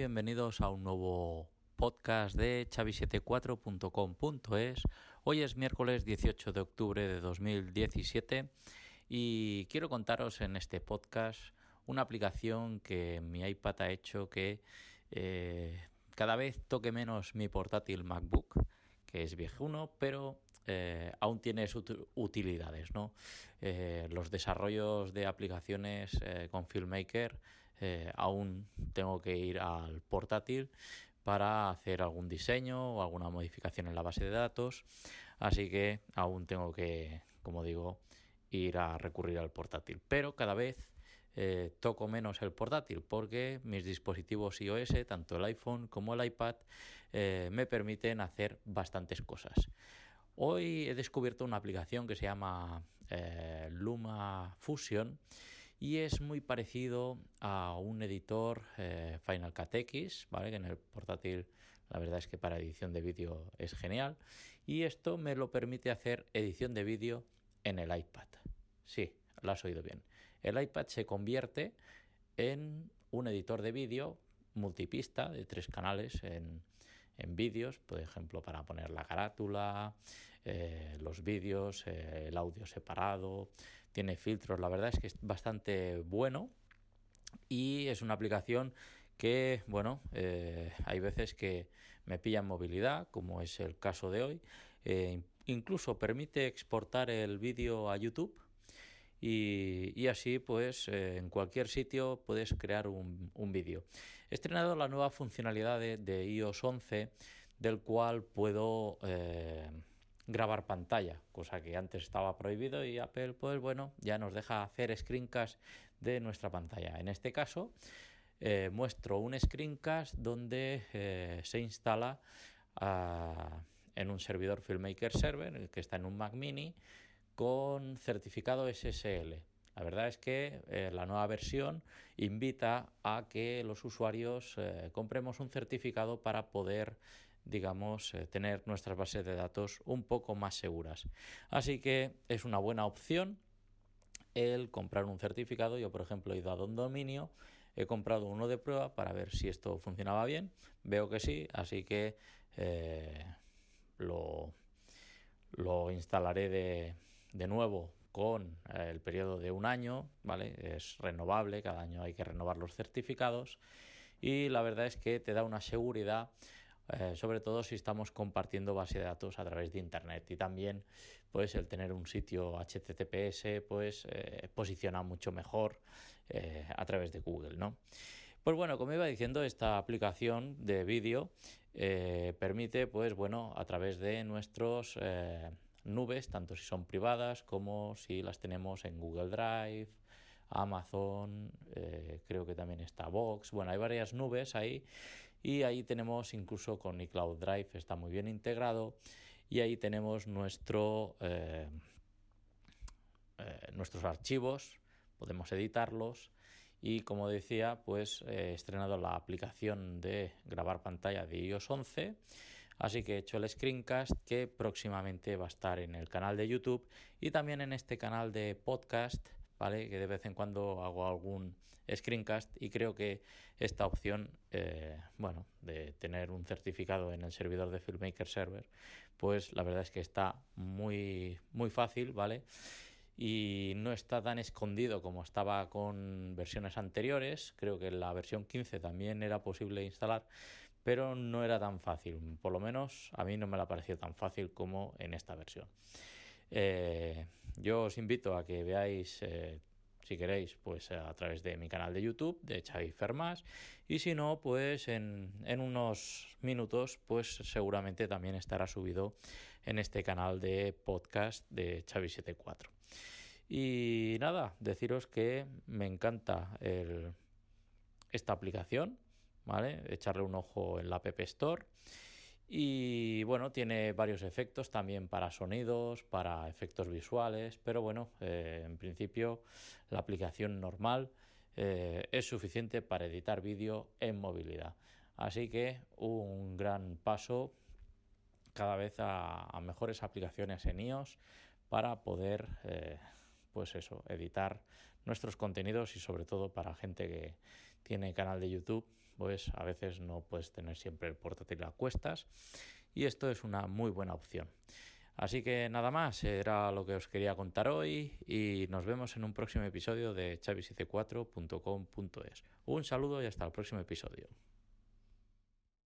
bienvenidos a un nuevo podcast de chavi74.com.es. Hoy es miércoles 18 de octubre de 2017 y quiero contaros en este podcast una aplicación que mi iPad ha hecho que cada vez toque menos mi portátil MacBook, que es viejuno, pero aún tiene sus utilidades, ¿no? Los desarrollos de aplicaciones con FilmMaker aún tengo que ir al portátil para hacer algún diseño o alguna modificación en la base de datos, así que aún tengo que, como digo, ir a recurrir al portátil, pero cada vez toco menos el portátil porque mis dispositivos iOS, tanto el iPhone como el iPad, me permiten hacer bastantes cosas. Hoy he descubierto una aplicación que se llama LumaFusion y es muy parecido a un editor Final Cut X, ¿vale? Que en el portátil la verdad es que para edición de vídeo es genial, y esto me lo permite hacer edición de vídeo en el iPad. Sí, lo has oído bien. El iPad se convierte en un editor de vídeo multipista de 3 canales en vídeos, por ejemplo, para poner la carátula, los vídeos, el audio separado, tiene filtros. La verdad es que es bastante bueno y es una aplicación que, bueno, hay veces que me pilla en movilidad, como es el caso de hoy. Incluso permite exportar el vídeo a YouTube. Y así pues en cualquier sitio puedes crear un vídeo. He estrenado la nueva funcionalidad de iOS 11, del cual puedo grabar pantalla, cosa que antes estaba prohibido, y Apple pues bueno, ya nos deja hacer screencast de nuestra pantalla. En este caso muestro un screencast donde se instala en un servidor FilmMaker Server que está en un Mac Mini con certificado SSL. La verdad es que la nueva versión invita a que los usuarios compremos un certificado para poder, digamos, tener nuestras bases de datos un poco más seguras. Así que es una buena opción el comprar un certificado. Yo, por ejemplo, he ido a Don Dominio, he comprado uno de prueba para ver si esto funcionaba bien. Veo que sí, así que lo instalaré de nuevo con el periodo de un año, ¿vale? Es renovable, cada año hay que renovar los certificados y la verdad es que te da una seguridad, sobre todo si estamos compartiendo base de datos a través de internet, y también pues el tener un sitio HTTPS pues posiciona mucho mejor a través de Google, ¿no? Pues bueno, como iba diciendo, esta aplicación de vídeo permite pues bueno, a través de nuestros nubes, tanto si son privadas como si las tenemos en Google Drive, Amazon, creo que también está Box. Bueno, hay varias nubes ahí, y ahí tenemos incluso con iCloud Drive, está muy bien integrado, y ahí tenemos nuestros archivos, podemos editarlos. Y como decía, pues he estrenado la aplicación de grabar pantalla de iOS 11, así que he hecho el screencast que próximamente va a estar en el canal de YouTube y también en este canal de podcast, ¿vale? Que de vez en cuando hago algún screencast, y creo que esta opción, de tener un certificado en el servidor de FilmMaker Server, pues la verdad es que está muy, muy fácil, ¿vale? Y no está tan escondido como estaba con versiones anteriores. Creo que en la versión 15 también era posible instalar, pero no era tan fácil. Por lo menos a mí no me la pareció tan fácil como en esta versión. Yo os invito a que veáis, si queréis, pues a través de mi canal de YouTube, de Xavi Fermás, y si no, pues en unos minutos, pues seguramente también estará subido en este canal de podcast de Chavi74. Y nada, deciros que me encanta esta aplicación, ¿vale? Echarle un ojo en la App Store. Y bueno, tiene varios efectos también para sonidos, para efectos visuales, pero bueno, en principio la aplicación normal es suficiente para editar vídeo en movilidad. Así que un gran paso cada vez a mejores aplicaciones en iOS para poder editar nuestros contenidos, y sobre todo para gente que tiene canal de YouTube, pues a veces no puedes tener siempre el portátil a cuestas y esto es una muy buena opción. Así que nada más, era lo que os quería contar hoy y nos vemos en un próximo episodio de chavisite4.com.es. Un saludo y hasta el próximo episodio.